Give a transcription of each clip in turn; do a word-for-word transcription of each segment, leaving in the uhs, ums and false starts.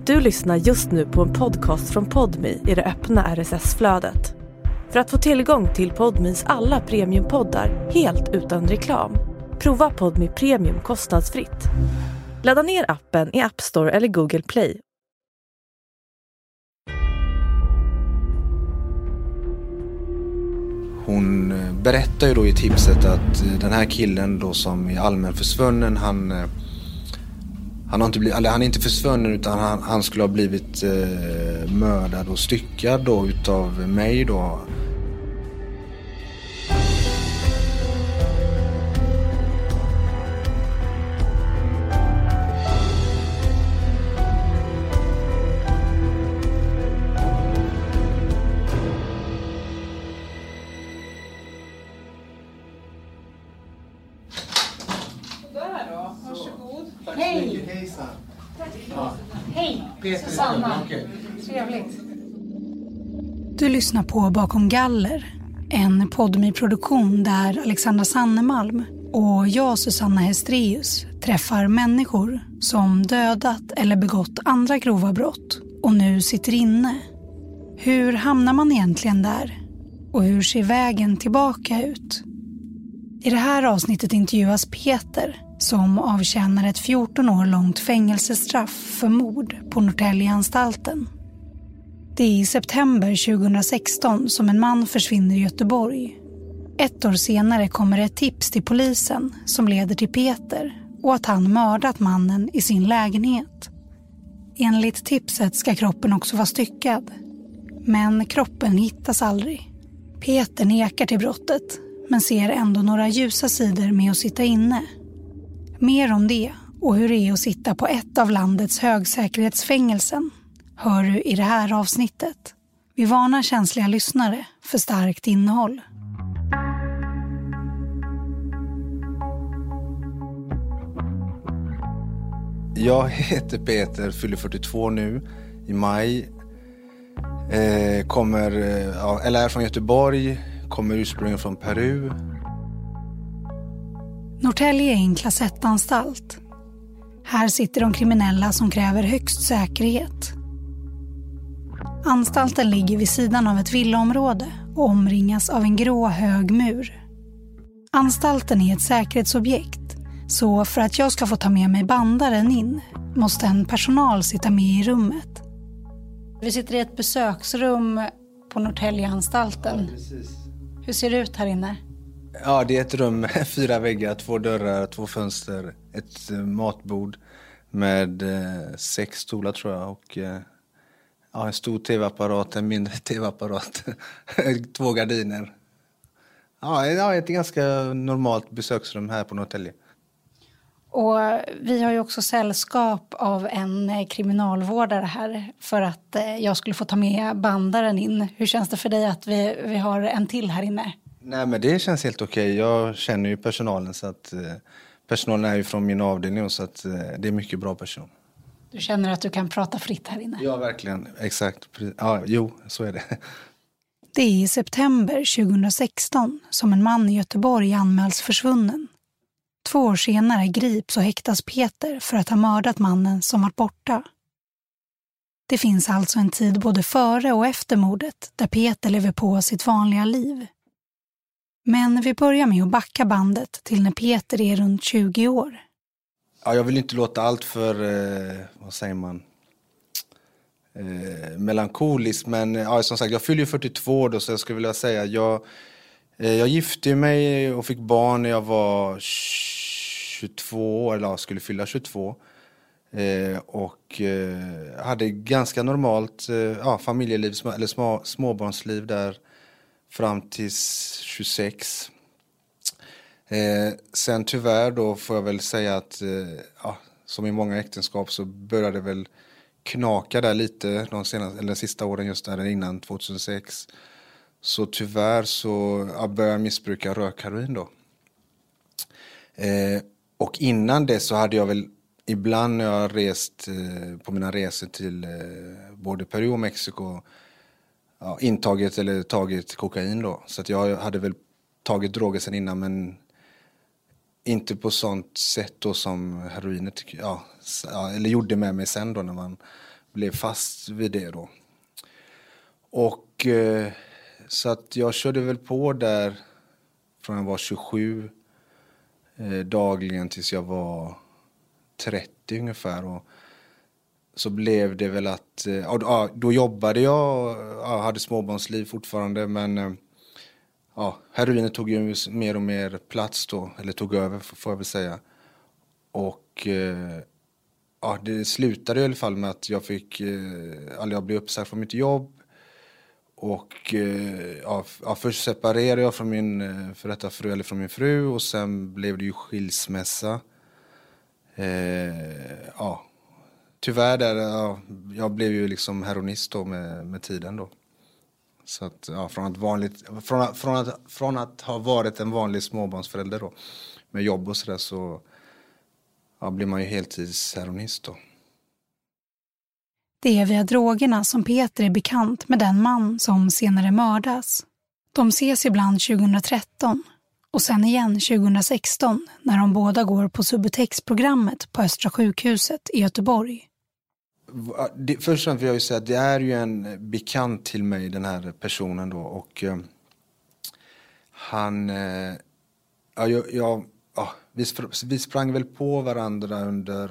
Du lyssnar just nu på en podcast från Podmi i det öppna R S S-flödet. För att få tillgång till Podmis alla premiumpoddar helt utan reklam, prova Podmi Premium kostnadsfritt. Ladda ner appen i App Store eller Google Play. Hon berättar ju då i tipset att den här killen då som är allmän försvunnen, han, han, har inte blivit, eller han är inte försvunnen utan han, han skulle ha blivit eh, mördad och styckad då utav mig då. Hej! Hejsan! Ja. Hej! Susanna! Trevligt. Du lyssnar på Bakom galler, en Podmi-produktion där Alexandra Sannemalm och jag, Susanna Hestreus, träffar människor som dödat eller begått andra grova brott och nu sitter inne. Hur hamnar man egentligen där? Och hur ser vägen tillbaka ut? I det här avsnittet intervjuas Peter som avtjänar ett fjorton år långt fängelsestraff för mord på Norrtäljeanstalten. Det är i september tjugohundrasexton som en man försvinner i Göteborg. Ett år senare kommer ett tips till polisen som leder till Peter och att han mördat mannen i sin lägenhet. Enligt tipset ska kroppen också vara styckad. Men kroppen hittas aldrig. Peter nekar till brottet men ser ändå några ljusa sidor med att sitta inne. Mer om det och hur det är att sitta på ett av landets högsäkerhetsfängelsen hör du i det här avsnittet. Vi varnar känsliga lyssnare för starkt innehåll. Jag heter Peter, fyller fyrtiotvå nu i maj. Eh, kommer, ja, eller är från Göteborg, kommer ursprungligen från Peru. Norrtälje är en klass ett-anstalt. Här sitter de kriminella som kräver högst säkerhet. Anstalten ligger vid sidan av ett villaområde och omringas av en grå hög mur. Anstalten är ett säkerhetsobjekt, så för att jag ska få ta med mig bandaren in måste en personal sitta med i rummet. Vi sitter i ett besöksrum på Norrtäljeanstalten. Ja, precis. Hur ser det ut här inne? Ja, det är ett rum med fyra väggar, två dörrar, två fönster, ett matbord med eh, sex stolar tror jag och eh, ja, en stor tv-apparat, en mindre tv-apparat, två gardiner. Ja, ja, ett ganska normalt besöksrum här på Norrtälje. Och vi har ju också sällskap av en kriminalvårdare här för att jag skulle få ta med bandaren in. Hur känns det för dig att vi, vi har en till här inne? Nej, men det känns helt okej. Jag känner ju personalen så att eh, personalen är ju från min avdelning så att eh, det är mycket bra person. Du känner att du kan prata fritt här inne? Ja, verkligen. Exakt. Ja, jo, så är det. Det är i september tjugohundrasexton som en man i Göteborg anmäls försvunnen. Två år senare grips och häktas Peter för att ha mördat mannen som varit borta. Det finns alltså en tid både före och efter mordet där Peter lever på sitt vanliga liv. Men vi börjar med att backa bandet till när Peter är runt tjugo år. Ja, jag vill inte låta allt för, eh, vad säger man, eh, melankoliskt. Men ja, som sagt, jag fyller ju fyrtiotvå då så jag skulle vilja säga jag, eh, jag gifte mig och fick barn när jag var tjugotvå år, eller jag skulle fylla tjugotvå. Eh, och eh, hade ganska normalt eh, ja, familjeliv, eller små, småbarnsliv där fram till tjugosex. Eh, sen tyvärr då får jag väl säga att eh, ja, som i många äktenskap så började det väl knaka där lite de senaste, eller sista åren just där innan tjugohundrasex. Så tyvärr så ja, började jag missbruka rökheroin då. Eh, och innan det så hade jag väl ibland när jag rest eh, på mina resor till eh, både Peru och Mexiko ja, intagit eller tagit kokain då. Så att jag hade väl tagit droger sen innan men inte på sånt sätt då som heroinet ja, eller gjorde med mig sen då när man blev fast vid det då. Och eh, så att jag körde väl på där från jag var tjugosju eh, dagligen tills jag var trettio ungefär. Och så blev det väl att, eh, ja, då jobbade jag, ja, hade småbarnsliv fortfarande, men eh, ja, heroinet tog ju mer och mer plats då, eller tog över får jag väl säga. Och eh, ja, det slutade i alla fall med att jag fick, eh, alltså jag blev uppsagd från mitt jobb. Och eh, ja, först separerade jag från min eh, för detta fru, eller från min fru, och sen blev det ju skilsmässa. Eh, ja, tyvärr där, ja, jag blev ju liksom heroinist då med, med tiden då. Så att, ja, från att vanligt, från att, från att, från att ha varit en vanlig småbarnsförälder då, med jobb och sådär, så ja, blir man ju heltidsheroinist då. Det är via drogerna som Peter är bekant med den man som senare mördas. De ses ibland tjugohundratretton och sen igen tjugohundrasexton när de båda går på Subutex-programmet på Östra sjukhuset i Göteborg. Det, först och främst vill jag ju säga att det är ju en bekant till mig, den här personen då. Och eh, han... Eh, ja, jag, jag, ja, vi, vi sprang väl på varandra under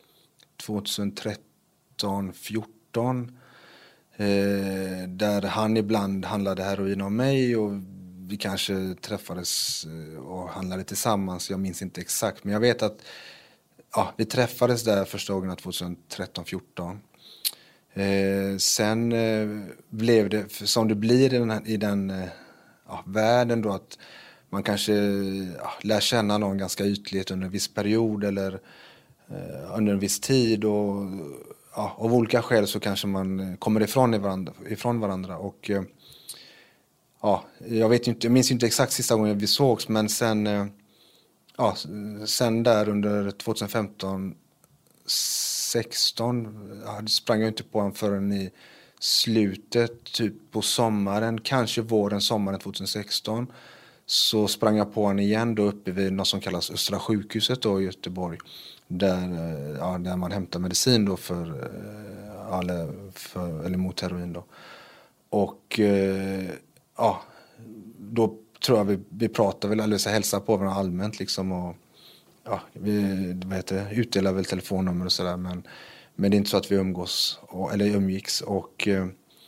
tjugotretton fjorton. Eh, där han ibland handlade heroin av mig, och vi kanske träffades och handlade tillsammans. Jag minns inte exakt, men jag vet att ja, vi träffades där första gången tjugotretton fjorton. Eh, sen eh, blev det, som det blir i den, här, i den eh, ja, världen då, att man kanske ja, lär känna någon ganska ytligt under en viss period eller eh, under en viss tid, och ja, av olika skäl så kanske man kommer ifrån varandra, ifrån varandra. Och eh, ja, jag vet inte, jag minns inte exakt sista gången vi sågs, men sen eh, ja, sen där under tjugofemton sexton ja, sprang jag inte på honom förrän i slutet, typ på sommaren, kanske våren, sommaren tjugosexton. Så sprang jag på honom igen då uppe vid något som kallas Östra sjukhuset då i Göteborg. Där, ja, där man hämtar medicin då för, eller, för, eller mot heroin då. Och ja, då tror jag vi, vi pratar väl, eller så hälsar på varandra allmänt liksom, och ja, vi vet det, utdelar väl telefonnummer och sådär, men, men det är inte så att vi umgås, och, eller umgicks. Och eh,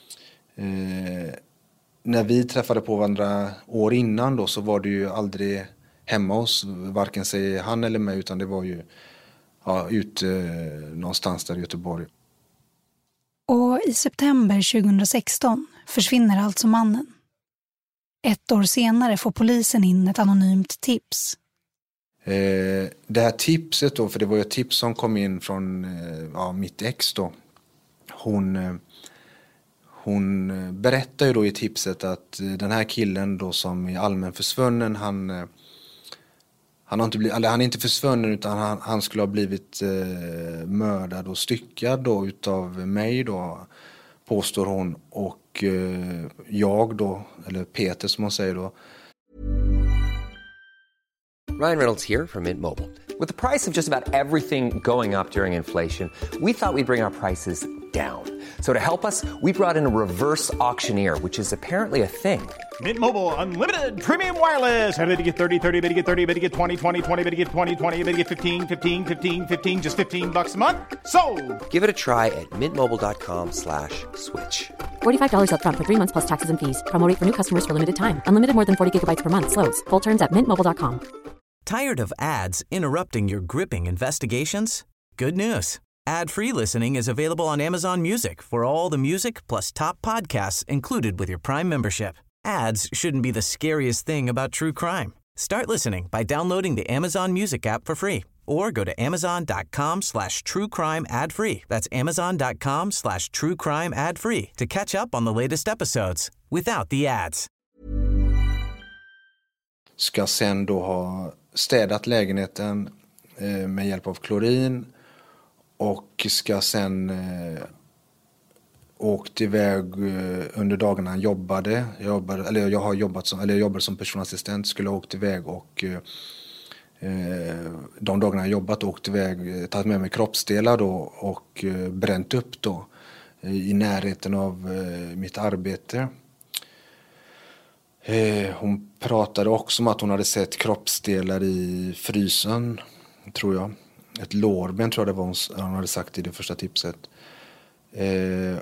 när vi träffade på varandra år innan då, så var det ju aldrig hemma hos varken sig han eller mig, utan det var ju ja, ute eh, någonstans där i Göteborg. Och i september tjugosexton försvinner alltså mannen. Ett år senare får polisen in ett anonymt tips. Eh, det här tipset då, för det var ju ett tips som kom in från eh, ja, mitt ex då. Hon, eh, hon berättar ju då i tipset att eh, den här killen då som är allmän försvunnen, han, eh, han, har inte blivit, eller han är inte försvunnen, utan han, han skulle ha blivit eh, mördad och styckad då utav mig då, påstår hon. Och eh, jag då, eller Peter som hon säger då. Ryan Reynolds here from Mint Mobile. With the price of just about everything going up during inflation, we thought we'd bring our prices down. So to help us, we brought in a reverse auctioneer, which is apparently a thing. Mint Mobile Unlimited Premium Wireless. How to get thirty, thirty, how to get thirty, how to get twenty, twenty, twenty, how to get twenty, twenty, how to get fifteen, fifteen, fifteen, fifteen, just fifteen bucks a month? Sold! Give it a try at mintmobile.com slash switch. forty-five dollars up front for three months plus taxes and fees. Promo rate for new customers for limited time. Unlimited more than forty gigabytes per month. Slows full terms at mint mobile dot com. Tired of ads interrupting your gripping investigations? Good news. Ad-free listening is available on Amazon Music for all the music plus top podcasts included with your Prime membership. Ads shouldn't be the scariest thing about true crime. Start listening by downloading the Amazon Music app for free or go to amazon.com slash true crime ad free. That's amazon.com slash true crime ad free to catch up on the latest episodes without the ads. Ska sen då ha städat lägenheten eh, med hjälp av klorin, och ska sen eh, åkt iväg eh, under dagarna han jobbade. Jag jobbade, eller jag har jobbat som, eller jag jobbade som personassistent, skulle ha åkt iväg och eh, de dagarna jag jobbat åkt iväg, tagit med mig kroppsdelar då och eh, bränt upp då. i närheten av mitt arbete. Hon pratade också om att hon hade sett kroppsdelar i frysen, tror jag. Ett lårben tror jag det var hon, hon hade sagt i det första tipset. Eh,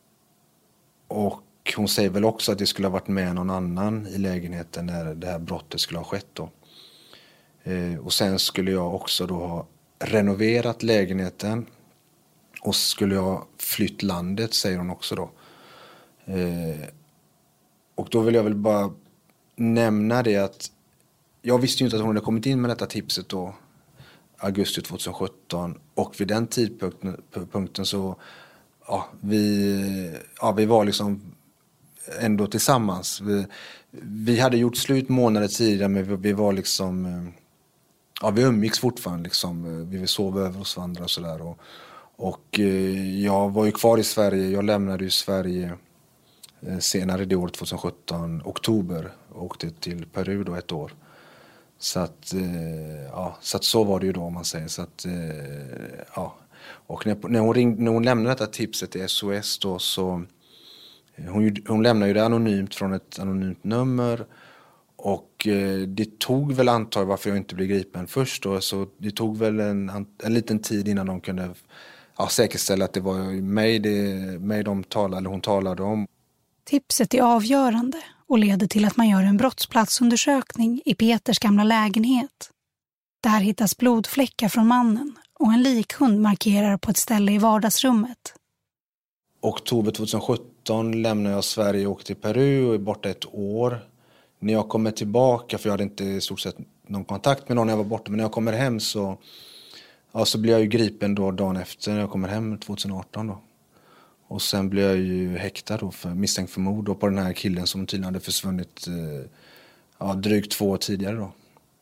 och hon säger väl också att det skulle ha varit med någon annan i lägenheten när det här brottet skulle ha skett då. Eh, och sen skulle jag också då ha renoverat lägenheten och skulle jag ha flytt landet, säger hon också då. Eh, och då vill jag väl bara nämna det att jag visste ju inte att hon hade kommit in med detta tipset då, augusti tjugosjutton, och vid den tidpunkten så ja, vi, ja, vi var liksom ändå tillsammans. Vi, vi hade gjort slut månader tidigare, men vi, vi var liksom, ja, vi umgicks fortfarande liksom. Vi sov över hos varandra och sådär. Och, och jag var ju kvar i Sverige, jag lämnade ju Sverige senare det året tjugosjutton, oktober, och åkte till Peru då ett år. Så att, ja, så att så var det ju då, om man säger. Så att, ja. Och när, när, hon ringde, när hon lämnade detta tipset till S O S då, så hon, hon lämnade ju det anonymt från ett anonymt nummer. Och det tog väl antagligen varför jag inte blev gripen först då. Så det tog väl en, en liten tid innan de kunde ja, säkerställa att det var mig, det, mig de talade, eller hon talade om. Tipset är avgörande och leder till att man gör en brottsplatsundersökning i Peters gamla lägenhet. Där hittas blodfläckar från mannen och en likhund markerar på ett ställe i vardagsrummet. Oktober tjugosjutton lämnade jag Sverige och åkte till Peru och är borta ett år. När jag kommer tillbaka, för jag hade inte i stort sett någon kontakt med någon när jag var borta, men när jag kommer hem så, ja, så blir jag ju gripen då dagen efter när jag kommer hem tjugoarton då. Och sen blev jag ju häktad då för misstänkt för mord då på den här killen som tydligen hade försvunnit ja, drygt två år tidigare då.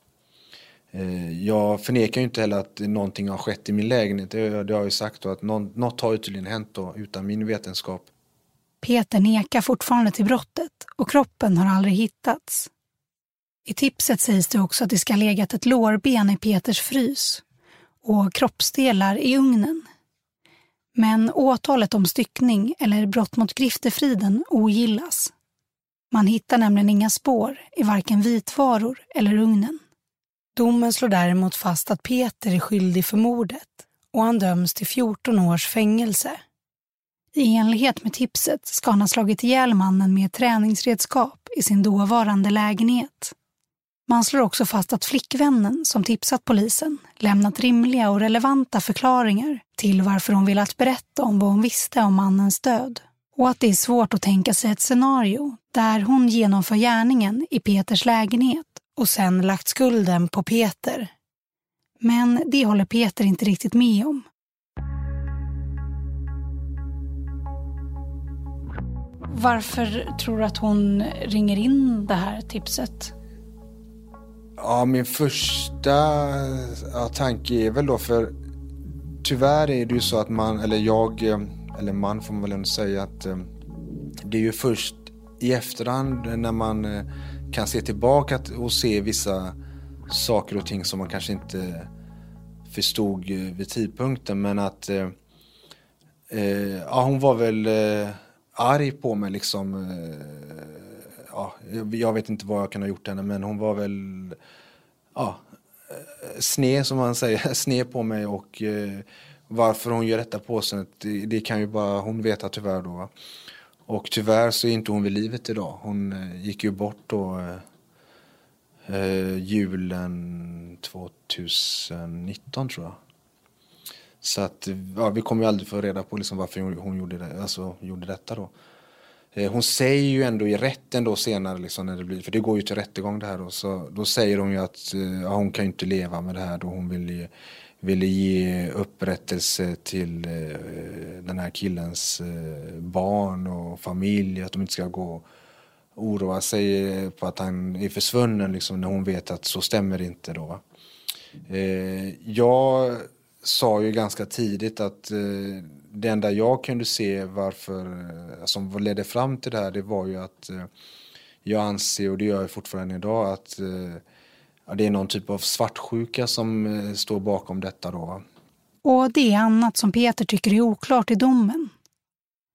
Jag förnekar ju inte heller att någonting har skett i min lägenhet. Det har jag ju sagt då, att någon, något har ju tydligen hänt då utan min vetenskap. Peter nekar fortfarande till brottet och kroppen har aldrig hittats. I tipset sägs det också att det ska ha legat ett lårben i Peters frys och kroppsdelar i ugnen. Men åtalet om styckning eller brott mot griftefriden ogillas. Man hittar nämligen inga spår i varken vitvaror eller ugnen. Domen slår däremot fast att Peter är skyldig för mordet och han döms till fjorton års fängelse. I enlighet med tipset ska han ha slagit ihjäl mannen med ett träningsredskap i sin dåvarande lägenhet. Man slår också fast att flickvännen som tipsat polisen lämnat rimliga och relevanta förklaringar till varför hon velat berätta om vad hon visste om mannens död. Och att det är svårt att tänka sig ett scenario där hon genomför gärningen i Peters lägenhet och sen lagt skulden på Peter. Men det håller Peter inte riktigt med om. Varför tror du att hon ringer in det här tipset? Ja, min första ja, tanke är väl då, för tyvärr är det ju så att man, eller jag, eller man får man väl ändå säga att det är ju först i efterhand när man kan se tillbaka och se vissa saker och ting som man kanske inte förstod vid tidpunkten, men att eh, ja, hon var väl eh, arg på mig liksom. Eh, ja, jag vet inte vad jag kan ha gjort henne, men hon var väl ja, sned som man säger, sned på mig, och eh, varför hon gör detta på sig, det, det kan ju bara hon veta tyvärr då. Va? Och tyvärr så är inte hon vid livet idag. Hon eh, gick ju bort då eh, julen tjugonitton tror jag. Så att ja, vi kommer ju aldrig få reda på liksom varför hon, hon gjorde, det, alltså, gjorde detta då. Eh, hon säger ju ändå i rätten då senare liksom, när det blir, för det går ju till rättegång det här då, så då säger hon ju att eh, ja, hon kan ju inte leva med det här då. Hon vill ju, ville ge upprättelse till eh, den här killens eh, barn och familj, att de inte ska gå och oroa sig på att han är försvunnen liksom, när hon vet att så stämmer det inte då. Va? Eh, jag sa ju ganska tidigt att eh, det enda jag kunde se varför, eh, som ledde fram till det här, det var ju att eh, jag anser, och det gör jag fortfarande idag, att eh, ja, det är någon typ av svartsjuka som eh, står bakom detta då. Va? Och det är annat som Peter tycker är oklart i domen.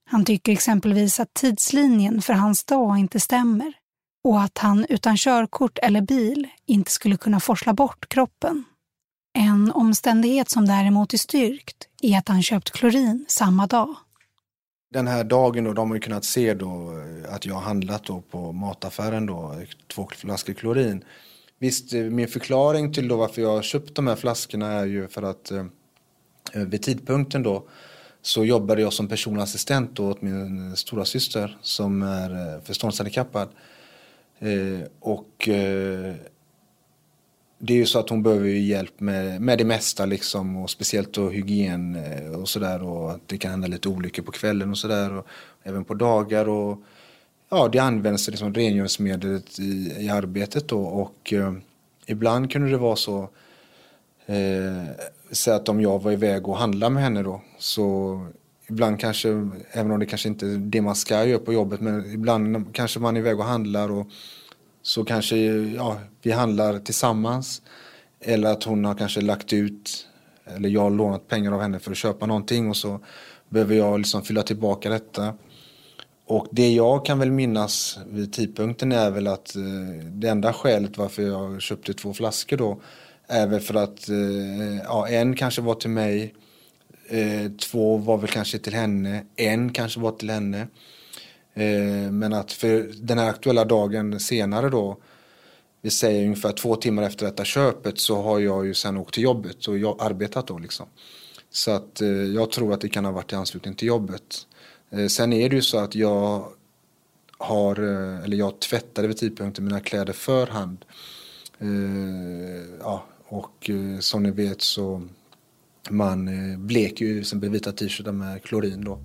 Han tycker exempelvis att tidslinjen för hans dag inte stämmer och att han utan körkort eller bil inte skulle kunna forsla bort kroppen. En omständighet som däremot är styrkt är att han köpt klorin samma dag. Den här dagen då, de har ju kunnat se då att jag har handlat då på mataffären då, två flaskor klorin. Visst, min förklaring till då varför jag har köpt de här flaskorna är ju för att eh, vid tidpunkten då så jobbade jag som personassistent då åt min stora syster som är förståndshandikappad. Eh, och eh, det är ju så att hon behöver ju hjälp med, med det mesta liksom, och speciellt då hygien och sådär, och att det kan hända lite olyckor på kvällen och sådär, och även på dagar, och ja, det används liksom rengöringsmedlet i, i arbetet då, och eh, ibland kunde det vara så eh, så att om jag var iväg och handlade med henne då, så ibland kanske, även om det kanske inte är det man ska göra på jobbet, men ibland kanske man är iväg och handlar och så kanske ja, vi handlar tillsammans, eller att hon har kanske lagt ut, eller jag har lånat pengar av henne för att köpa någonting, och så behöver jag liksom fylla tillbaka detta. Och det jag kan väl minnas vid tidpunkten är väl att eh, det enda skälet varför jag köpte två flaskor då är väl för att eh, ja, en kanske var till mig, eh, två var väl kanske till henne, en kanske var till henne. Eh, men att för den här aktuella dagen senare då, vi säger ungefär två timmar efter detta köpet, så har jag ju sen åkt till jobbet och jag arbetat då liksom. Så att eh, jag tror att det kan ha varit i anslutning till jobbet. Eh, sen är det ju så att jag har, eh, eller jag tvättade vid tidpunkten mina kläder för hand. Eh, ja, och eh, som ni vet så man eh, bleker ju som vita t-shirtar med klorin då.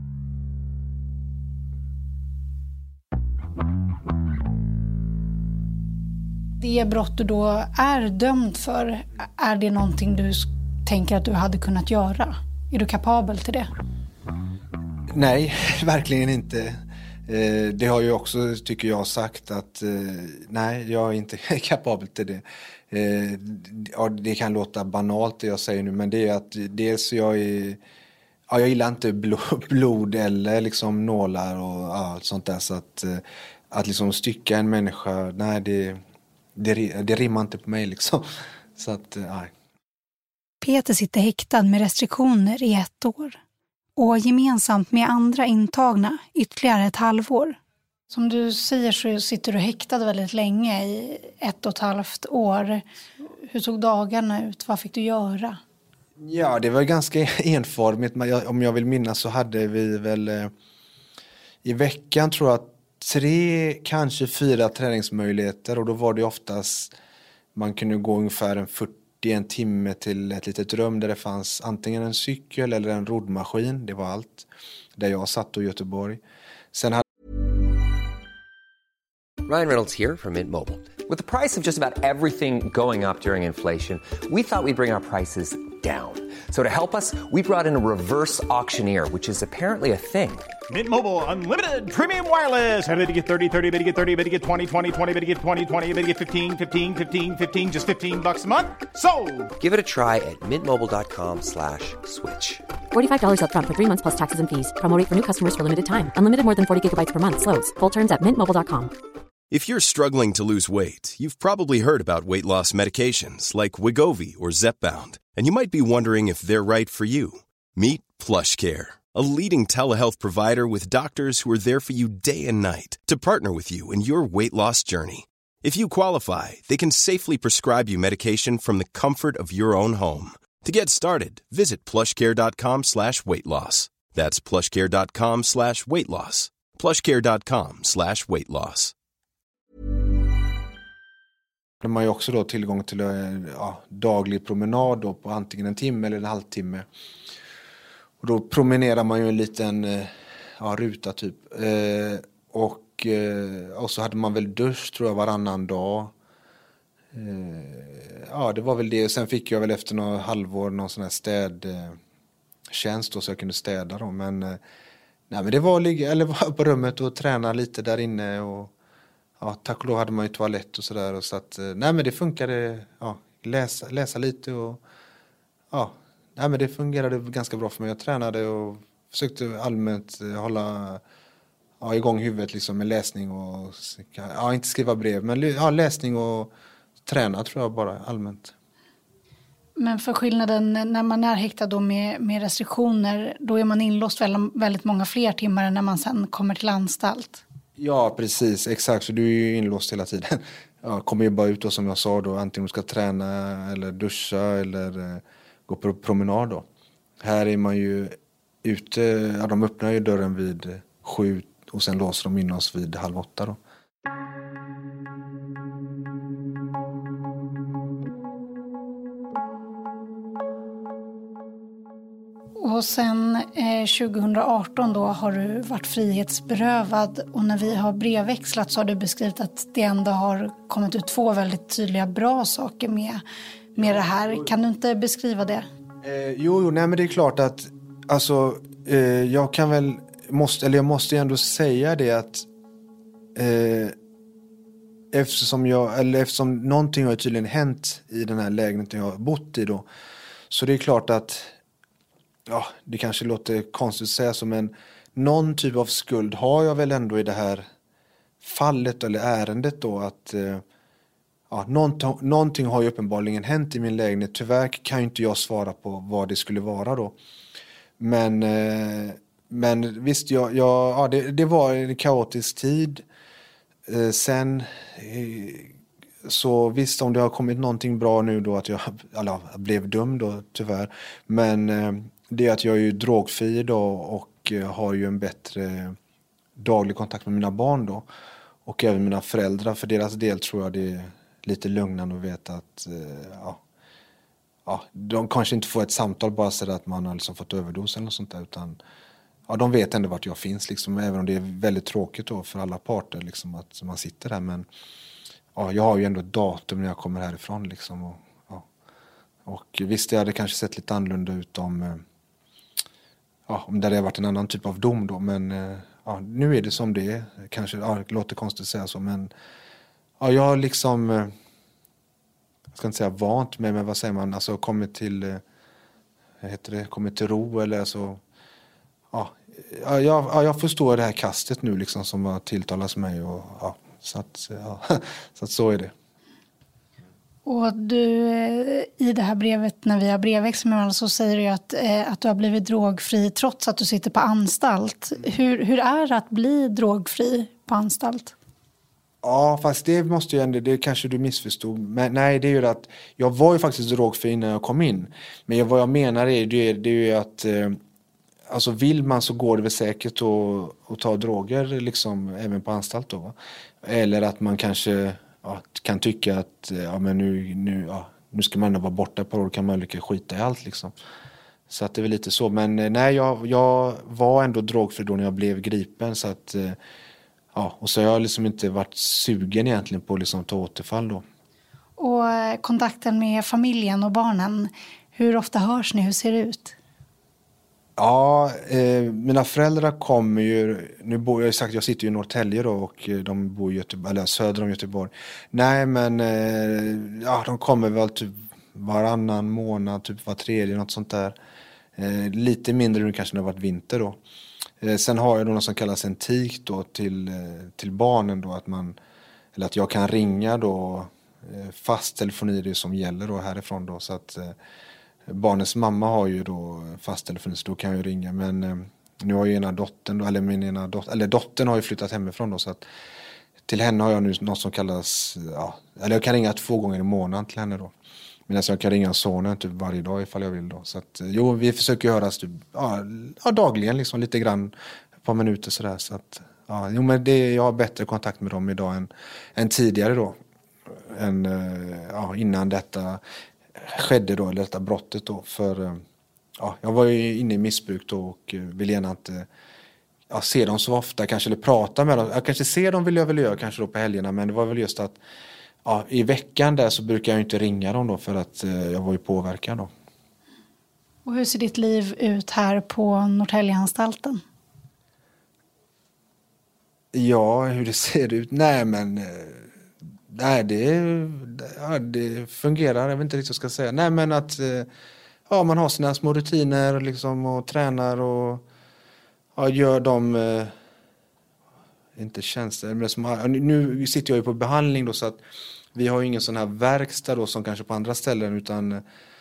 Det brott du då är dömd för, är det någonting du tänker att du hade kunnat göra? Är du kapabel till det? Nej, verkligen inte. Det har ju också, tycker jag, sagt att nej, jag är inte kapabel till det. Ja, det kan låta banalt det jag säger nu, men det är att dels jag är, ja, jag gillar inte blod eller liksom nålar och ja, sånt där, så att, att liksom stycka en människa, nej, det Det, det rimmar inte på mig liksom. Så att, nej. Peter sitter häktad med restriktioner i ett år. Och gemensamt med andra intagna ytterligare ett halvår. Som du säger så sitter du häktad väldigt länge, i ett och ett halvt år. Hur såg dagarna ut? Vad fick du göra? Ja, det var ganska enformigt. Men om jag vill minnas så hade vi väl eh, i veckan tror jag tre, kanske fyra träningsmöjligheter, och då var det oftast, man kunde gå ungefär en fyrtio timme till ett litet rum där det fanns antingen en cykel eller en roddmaskin, det var allt, där jag satt i Göteborg. Sen hade... Ryan Reynolds here from Mint Mobile. With the price of just about everything going up during inflation, we thought we'd bring our prices down. So to help us, we brought in a reverse auctioneer, which is apparently a thing. Mint Mobile Unlimited Premium Wireless. How to get thirty, thirty, how to get thirty, how to get twenty, twenty, twenty, how to get twenty, twenty, how to get fifteen, fifteen, fifteen, fifteen, just fifteen bucks a month? Sold! Give it a try at mintmobile.com slash switch. forty-five dollars up front for three months plus taxes and fees. Promo rate for new customers for limited time. Unlimited more than forty gigabytes per month. Slows full terms at mint mobile dot com. If you're struggling to lose weight, you've probably heard about weight loss medications like Wegovy or Zepbound, and you might be wondering if they're right for you. Meet PlushCare, a leading telehealth provider with doctors who are there for you day and night to partner with you in your weight loss journey. If you qualify, they can safely prescribe you medication from the comfort of your own home. To get started, visit plushcare.com slash weight loss. That's plushcare.com slash weight loss. plushcare.com slash weight loss. De har ju också då tillgång till ja, daglig promenad då på antingen en timme eller en halvtimme. Och då promenerar man ju en liten ja, ruta typ. Eh, och, eh, och så hade man väl dusch tror jag varannan dag. Eh, ja, det var väl det. Sen fick jag väl efter några halvår någon sån här städtjänst då, så jag kunde städa då. Men, eh, nej, men det var att ligga eller vara på rummet och träna lite där inne, och ja, tack och lov hade man ju toalett och sådär, och så att, nej men det funkade, ja, läsa, läsa lite och ja, nej men det fungerade ganska bra för mig. Jag tränade och försökte allmänt hålla ja, igång huvudet liksom med läsning och ja, inte skriva brev, men ja, läsning och träna tror jag bara allmänt. Men för skillnaden när man är häktad då med, med restriktioner, då är man inlåst väldigt, väldigt många fler timmar än när man sen kommer till anstalt. Ja, precis. Exakt. Så du är ju inlåst hela tiden. Ja, kommer ju bara ut då, som jag sa då. Antingen du ska träna eller duscha eller eh, gå på promenad då. Här är man ju ute. Ja, de öppnar ju dörren vid sju och sen låser de in oss vid halv åtta då. Och sen eh, tjugo arton då har du varit frihetsberövad och när vi har brevväxlat så har du beskrivit att det ändå har kommit ut två väldigt tydliga bra saker med, med det här. Kan du inte beskriva det? Eh, jo, jo, nej men det är klart att alltså, eh, jag kan väl, måste, eller jag måste ändå säga det att eh, eftersom jag, eller eftersom någonting har tydligen hänt i den här lägenheten jag har bott i då, så det är klart att ja, det kanske låter konstigt att säga så, men någon typ av skuld har jag väl ändå i det här fallet eller ärendet då, att eh, ja, någonting, någonting har ju uppenbarligen hänt i min lägenhet. Tyvärr kan ju inte jag svara på vad det skulle vara då. Men, eh, men visst, jag, jag, ja, det, det var en kaotisk tid. Eh, sen eh, så visst, om det har kommit någonting bra nu då, att jag alla, blev dum då tyvärr. Men eh, det är att jag är ju drogfri idag och eh, har ju en bättre daglig kontakt med mina barn då. Och även mina föräldrar. För deras del tror jag det är lite lugnande att veta att eh, ja, ja, de kanske inte får ett samtal bara så att man har liksom fått överdos eller något sånt där. Utan ja, de vet ändå vart jag finns liksom. Även om det är väldigt tråkigt då för alla parter liksom, att man sitter där. Men ja, jag har ju ändå ett datum när jag kommer härifrån liksom. Och, ja. och visst, det hade kanske sett lite annorlunda ut om, ja, om det hade varit en annan typ av dom då. Men ja, nu är det som det är. Kanske, ja, det låter konstigt att säga så. Men ja, jag har liksom, jag ska inte säga vant mig, men vad säger man? Alltså kommit till, vad heter det? Kommit till ro eller alltså. Ja, jag, ja, jag förstår det här kastet nu liksom som har tilltalats mig och ja. Så att, ja, så att så är det. Och du, i det här brevet, när vi har brevväxlat med varandra, så säger du att, att du har blivit drogfri trots att du sitter på anstalt. Hur, hur är det att bli drogfri på anstalt? Ja, fast det måste ju ändå, det kanske du missförstod. Men nej, det är ju att jag var ju faktiskt drogfri innan jag kom in. Men vad jag menar är, det är, det är ju att eh, alltså vill man så går det väl säkert att, att ta droger liksom även på anstalt då. Eller att man kanske ja, kan tycka att ja, men nu, nu, ja, nu ska man vara borta på år, kan man lyckas skita i allt liksom. Så att det är väl lite så. Men nej, jag, jag var ändå drogfri då när jag blev gripen. Så att, ja, och så har jag liksom inte varit sugen egentligen på att liksom ta återfall då. Och kontakten med familjen och barnen, hur ofta hörs ni? Hur ser det ut? Ja, eh, mina föräldrar kommer ju, nu bor jag sagt jag sitter ju i Norrtälje då och de bor i Göteborg, eller söder om Göteborg. Nej, men eh, ja, de kommer väl typ varannan månad, typ var tredje, något sånt där. Eh, lite mindre nu kanske när det har varit vinter då. Eh, sen har jag då något som kallas en tik då till, eh, till barnen då, att man, eller att jag kan ringa då, eh, fast telefoni är det som gäller då härifrån då, så att eh, barnens mamma har ju då fast telefon, så då kan jag ju ringa. Men eh, nu har ju ena dottern då, eller min ena dotter, eller dottern har ju flyttat hemifrån då, så att till henne har jag nu något som kallas, ja, eller jag kan ringa två gånger i månaden till henne då. Men alltså jag kan ringa sonen typ varje dag ifall jag vill då. Så att jo, vi försöker höras typ, ja, ja, dagligen liksom, lite grann, ett par minuter sådär. Så att ja, jo, men det, jag har bättre kontakt med dem idag än, än tidigare då. Än, ja, innan detta skedde då, eller detta brottet då. För ja, jag var ju inne i missbruk då och ville gärna inte ja, se dem så ofta kanske, eller prata med dem. Jag kanske ser dem vill jag väl göra kanske då på helgerna, men det var väl just att ja, i veckan där så brukar jag inte ringa dem då, för att eh, jag var ju påverkad då. Och hur ser ditt liv ut här på Norrtäljeanstalten? Ja, hur det ser ut? Nej, men eh, nej, det, ja, det fungerar. Jag vet inte riktigt vad jag ska säga. Nej, men att eh, ja, man har sina små rutiner liksom, och tränar och ja, gör de eh, inte tjänster. Men som, nu sitter jag ju på behandling då, så att vi har ju ingen sån här verkstad då som kanske på andra ställen, utan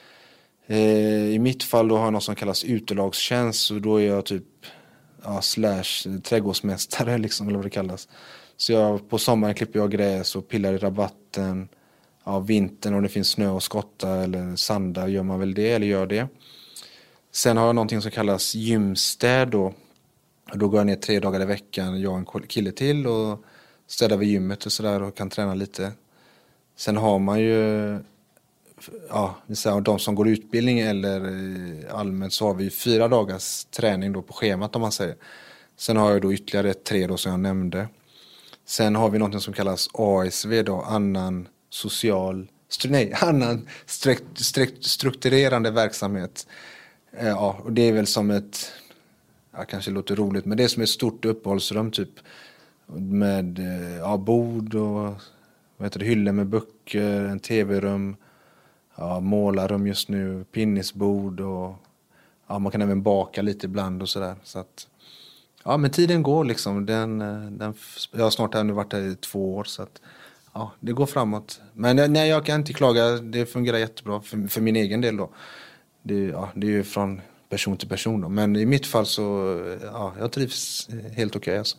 eh, i mitt fall då har jag något som kallas utelagstjänst, och då är jag typ ja, slash trädgårdsmästare liksom, eller vad det kallas. Så jag, på sommaren klipper jag gräs och pillar i rabatten. Ja, vintern om det finns snö och skotta eller sandar gör man väl det, eller gör det. Sen har jag någonting som kallas gymstäd då. Då går jag ner tre dagar i veckan, jag och en kille till, och städar vid gymmet och sådär och kan träna lite. Sen har man ju, ja, de som går utbildning eller allmänt, så har vi fyra dagars träning då på schemat om man säger. Sen har jag då ytterligare tre då som jag nämnde. Sen har vi något som kallas A S V då, annan social, nej, annan strukturerande verksamhet. Ja, och det är väl som ett, ja, kanske låter roligt, men det är som ett stort uppehållsrum typ. Med ja, bord och vad heter det, hyllor med böcker, en tv-rum, ja, målarrum just nu, pinnisbord, och ja, man kan även baka lite ibland och sådär. Så att, ja, men tiden går liksom. Den, den, jag har snart här nu varit här i två år, så att ja, det går framåt. Men nej, jag kan inte klaga, det fungerar jättebra för, för min egen del då. Det, ja, det är ju från person till person då. Men i mitt fall så, ja, jag trivs helt okej alltså.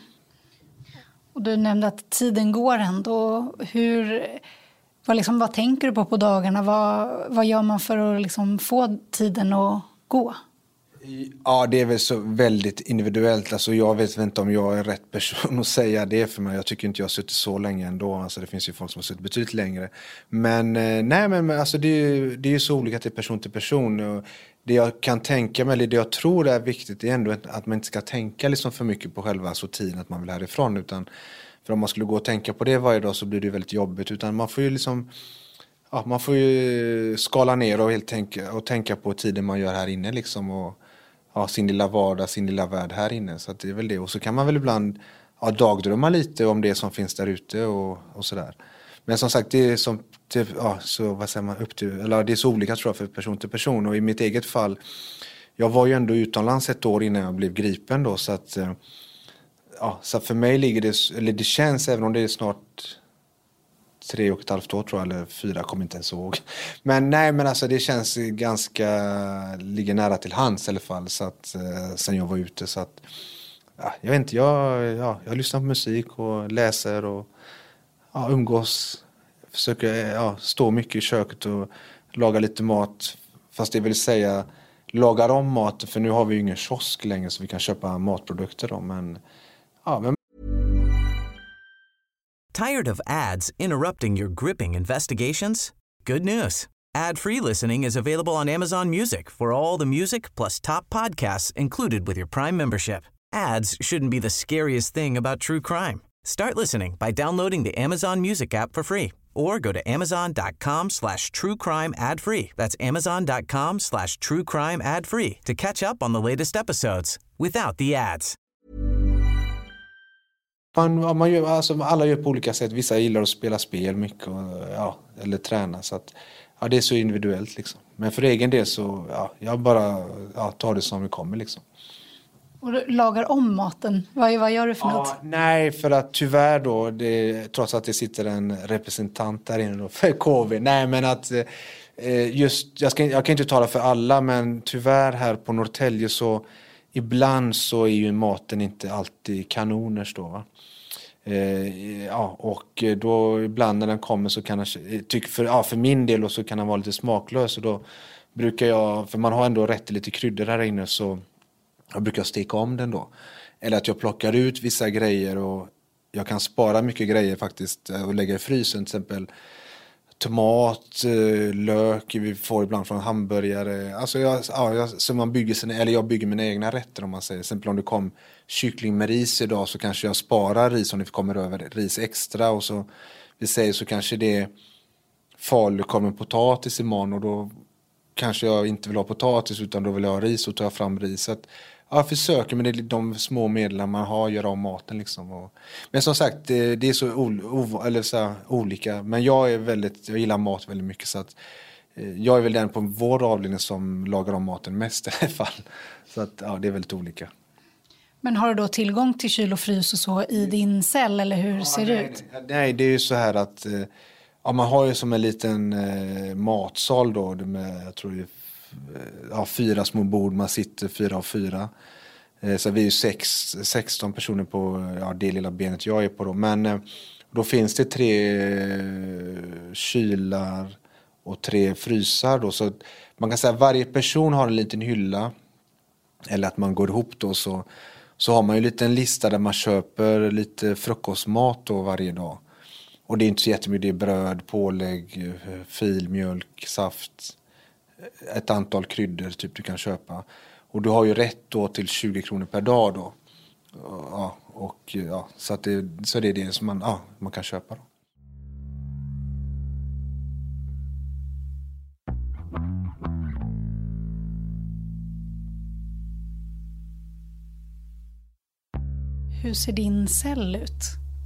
Och du nämnde att tiden går ändå. Hur, vad, liksom, vad tänker du på på dagarna? Vad, vad gör man för att liksom få tiden att gå? Ja, det är väl så väldigt individuellt. Alltså, jag vet inte om jag är rätt person att säga det för mig. Jag tycker inte jag har suttit så länge ändå. Alltså, det finns ju folk som har suttit betydligt längre. Men nej, men alltså, det är ju det är så olika till person till person. Och det jag kan tänka mig, eller det jag tror är viktigt, är ändå att man inte ska tänka liksom för mycket på själva alltså, tiden att man vill härifrån. Utan, för om man skulle gå och tänka på det varje dag så blir det väldigt jobbigt. Utan man får ju liksom, ja, man får ju skala ner och, helt tänka, och tänka på tiden man gör här inne liksom, och ja, sin lilla vardag, sin lilla värld här inne. Så att det är väl det. Och så kan man väl ibland ja, dagdrömma lite om det som finns där ute och, och sådär. Men som sagt, det är som typ, ja, så vad säger man, upp till, eller det är så olika tror jag för person till person. Och i mitt eget fall, jag var ju ändå utomlands ett år innan jag blev gripen då, så att ja, så för mig ligger det, eller det känns, även om det är snart tre och ett halvt år tror jag, eller fyra, kommer inte ens ihåg. Men nej, men alltså det känns ganska, ligger nära till hands i alla fall, så att eh, sen jag var ute, så att ja, jag vet inte, jag, ja, jag lyssnar på musik och läser och ja, umgås, försöker ja, stå mycket i köket och laga lite mat, fast det vill säga lagar om mat, för nu har vi ju ingen kiosk längre så vi kan köpa matprodukter då, men ja, men Tired of ads interrupting your gripping investigations? Good news. Ad-free listening is available on Amazon Music for all the music plus top podcasts included with your Prime membership. Ads shouldn't be the scariest thing about true crime. Start listening by downloading the Amazon Music app for free or go to amazon.com slash true crime ad free. That's amazon.com slash true crime ad free to catch up on the latest episodes without the ads. Man, man gör, alltså, alla gör på olika sätt. Vissa gillar att spela spel mycket och, ja, eller träna. Så att, ja, det är så individuellt liksom. Men för egen del så ja, jag bara ja, tar det som det kommer liksom. Och du lagar om maten. Vad, vad gör du för ja, något? Nej, för att tyvärr då, det, trots att det sitter en representant där inne då för K V. Nej, men att eh, just, jag, ska, jag kan inte tala för alla, men tyvärr här på Norrtälje så ibland så är ju maten inte alltid kanoners då, va? Eh, ja, och då ibland när den kommer så kan den, tyck, för, ja, för min del och så kan den vara lite smaklös, och då brukar jag, för man har ändå rätt till lite kryddor här inne, så jag brukar steka om den då. Eller att jag plockar ut vissa grejer, och jag kan spara mycket grejer faktiskt och lägga i frysen, till exempel tomat, lök, vi får ibland från hamburgare. Alltså jag, ja, jag, så man bygger sina, eller jag bygger mina egna rätter om man säger. Till exempel om det kom kyckling med ris idag, så kanske jag sparar ris om det kommer över ris extra, och så vi säger så kanske det falukorv med potatis imorgon, och då kanske jag inte vill ha potatis utan då vill jag ha ris, och tar jag fram riset. Ja, jag försöker, men det är de små medlen man har, göra om maten liksom. Och, men som sagt, det, det är så, ol, o, eller så här, olika. Men jag är väldigt, jag gillar mat väldigt mycket, så att eh, jag är väl den på vår avdelning som lagar om maten mest i alla fall. Så att ja, det är väldigt olika. Men har du då tillgång till kyl och frys och så i din cell, eller hur ja, ser det ut? Nej, nej, det är ju så här att ja, man har ju som en liten eh, matsal då med, jag tror det är ja, fyra små bord, man sitter fyra och fyra. Eh, så vi är ju sex, sexton personer på ja, det lilla benet jag är på då. Men eh, då finns det tre eh, kylar och tre frysar då. Så man kan säga att varje person har en liten hylla. Eller att man går ihop då så, så har man ju en liten lista där man köper lite frukostmat då varje dag. Och det är inte så jättemycket, det är bröd, pålägg, filmjölk, saft, ett antal kryddor typ du kan köpa. Och du har ju rätt då till tjugo kronor per dag då. Ja, och ja, så, att det, så det är det som man, ja, man kan köpa då. Hur ser din cell ut?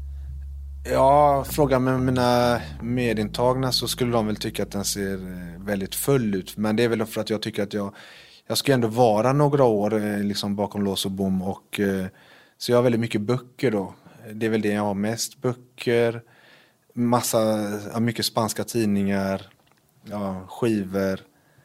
Ja, frågar med mina medintagna så skulle de väl tycka att den ser väldigt full ut. Men det är väl för att jag tycker att jag, jag ska ändå vara några år liksom bakom lås och bom. Och, så jag har väldigt mycket böcker då. Det är väl det jag har mest. Böcker, massa, ja, mycket spanska tidningar, ja, skivor,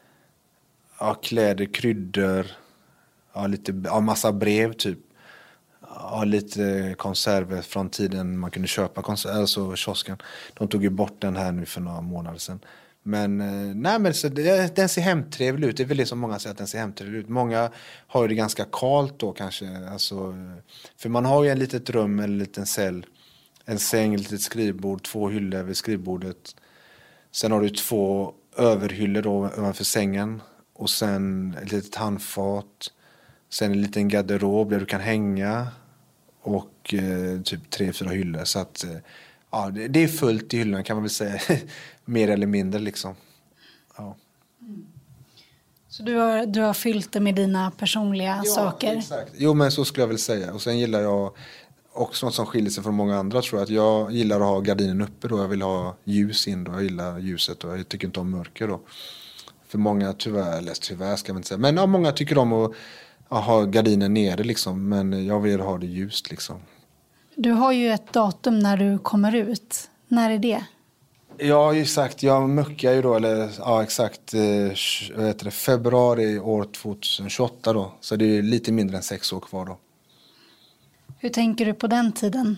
ja, kläder, kryddor, ja, lite, ja, massa brev typ. Ja, lite konserver från tiden man kunde köpa konserver, alltså kiosken. De tog ju bort den här nu för några månader sedan. Men, nej, men så det, den ser hemtrevlig ut. Det är väl det som många säger, att den ser hemtrevlig ut. Många har ju det ganska kalt då kanske. Alltså, för man har ju en litet rum, en liten cell. En säng, ett litet skrivbord, två hyllor vid skrivbordet. Sen har du två överhyllor då ovanför sängen. Och sen ett litet handfat. Sen en liten garderob där du kan hänga. Och eh, typ tre, fyra hyllor. Så att eh, ja, det, det är fullt i hyllan kan man väl säga. Mer eller mindre liksom. Ja. Mm. Så du har, du har fyllt det med dina personliga ja, saker? Exakt. Jo, men så skulle jag väl säga. Och sen gillar jag också något som skiljer sig från många andra, tror jag. Att jag gillar att ha gardinen uppe då. Jag vill ha ljus in då. Jag gillar ljuset och jag tycker inte om mörker då. För många tyvärr, eller tyvärr ska man inte säga. Men ja, många tycker om att ha gardinen nere liksom. Men jag vill ha det ljust liksom. Du har ju ett datum när du kommer ut. När är det? Ja, exakt. Jag muckar ju då, eller ja, exakt, eh, vad heter det, februari år tjugohundratjugoåtta då. Så det är lite mindre än sex år kvar då. Hur tänker du på den tiden?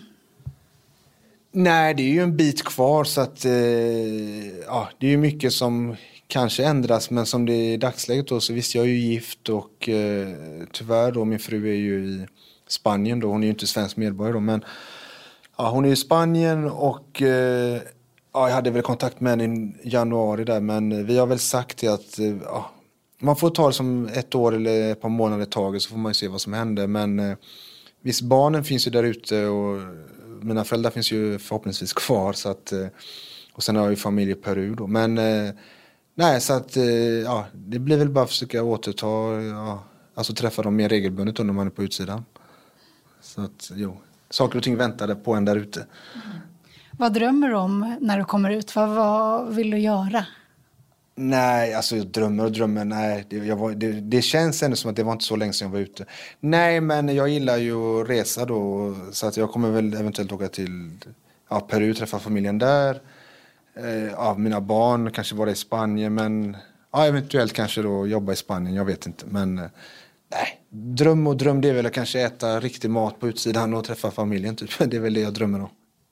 Nej, det är ju en bit kvar så att eh, ja, det är ju mycket som kanske ändras. Men som det är i dagsläget då, så visst, jag är ju gift och eh, tyvärr då, min fru är ju i Spanien då. Hon är ju inte svensk medborgare då, men ja, hon är i Spanien och eh, ja, jag hade väl kontakt med henne i januari där, men vi har väl sagt till att ja, man får ta det som ett år eller ett par månader taget, så får man ju se vad som händer. Men eh, visst, barnen finns ju där ute och mina föräldrar finns ju förhoppningsvis kvar. Så att, eh, och sen har jag ju familj i Peru då. Men eh, nej, så att eh, ja, det blir väl bara att försöka återta, ja, alltså träffa dem mer regelbundet när man är på utsidan. Så att jo, saker och ting väntade på en där ute. Mm. Vad drömmer du om när du kommer ut? Vad, vad vill du göra? Nej, alltså jag drömmer och drömmer. Nej, det, jag var, det, det känns ändå som att det var inte så länge sedan jag var ute. Nej, men jag gillar ju att resa då. Så att jag kommer väl eventuellt åka till ja, Peru, träffa familjen där. Eh, ja, mina barn kanske vara i Spanien. Men ja, eventuellt kanske då jobba i Spanien, jag vet inte. Men eh, nej, dröm och dröm, det är väl att kanske äta riktig mat på utsidan och träffa familjen typ. Det är väl det jag drömmer om.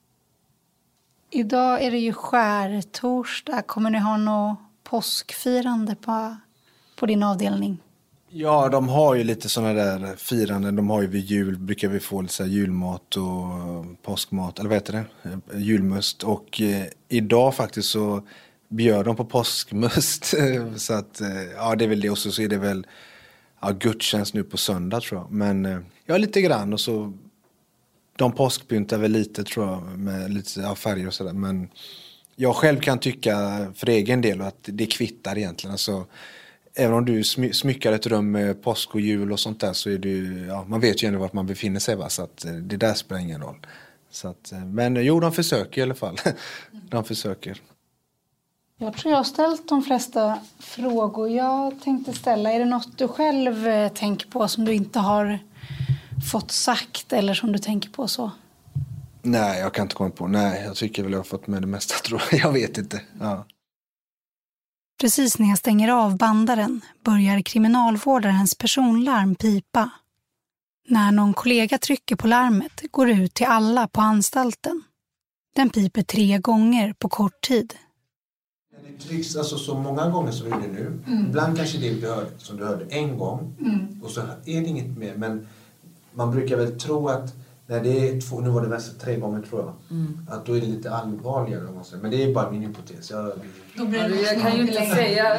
Idag är det ju skärtorsdag. Kommer ni ha något påskfirande på, på din avdelning? Ja, de har ju lite sådana där firanden. De har ju vid jul, brukar vi få lite så här julmat och påskmat. Eller vad heter det? Julmust. Och eh, idag faktiskt så bjöd de på påskmust. Så att, eh, ja, det är väl det. Och så, så är det väl ja, gudstjänst nu på söndag, tror jag. Men eh, ja, lite grann. Och så de påskpyntar väl lite, tror jag, med lite ja, färger och sådär. Men jag själv kan tycka för egen del att det kvittar egentligen. Alltså, även om du smy- smyckar ett rum med påsk och jul och sånt där, så är du, ja, man vet ju ändå vart man befinner sig, va? Så att det där spelar ingen roll. Så att, men jo, de försöker i alla fall. De försöker. Jag tror jag har ställt de flesta frågor jag tänkte ställa. Är det något du själv tänker på som du inte har fått sagt eller som du tänker på så? Nej, jag kan inte komma på. Nej, jag tycker väl jag har fått med det mesta, tror jag. Jag vet inte. Ja. Precis när jag stänger av bandaren börjar kriminalvårdarens personlarm pipa. När någon kollega trycker på larmet går det ut till alla på anstalten. Den piper tre gånger på kort tid. Det trycks alltså så många gånger som det är nu. Mm. Ibland kanske det du hörde, som du hörde en gång. Mm. Och så är det inget mer. Men man brukar väl tro att när det är två, nu var det väl tre gånger tror jag. Mm. Att då är det lite allvarligare. Men det är bara min hypotes. Jag, då blir det, jag kan ju inte säga.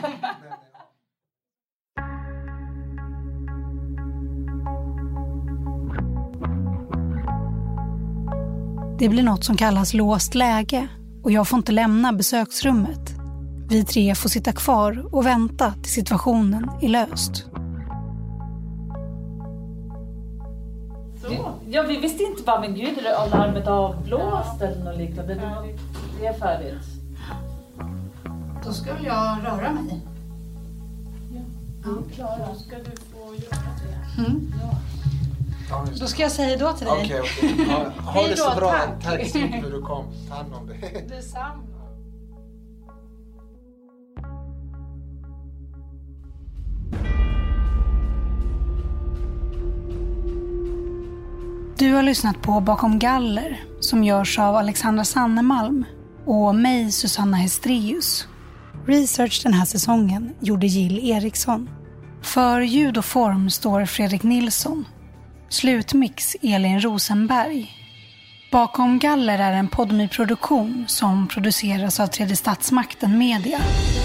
Det blir något som kallas låst läge och jag får inte lämna besöksrummet. Vi tre får sitta kvar och vänta till situationen är löst. Ja, vi visste inte bara, men gud, är det alarmet avblåst eller något liknande? Det, det är färdigt. Då ska väl jag röra mig. Ja, ja. Klara, då ska du få göra det. Mm. Ja. Då ska jag säga då till dig. Okej, okej. Okay. Ha, ha det så bra. Tack, tack så mycket för att du kom. Ta hand om det. Detsamma. Du har lyssnat på Bakom galler som görs av Alexandra Sannemalm och mig, Susanna Hestreus. Research den här säsongen gjorde Jill Eriksson. För ljud och form står Fredrik Nilsson. Slutmix Elin Rosenberg. Bakom galler är en Podmy-produktion som produceras av Tredje Statsmakten Media.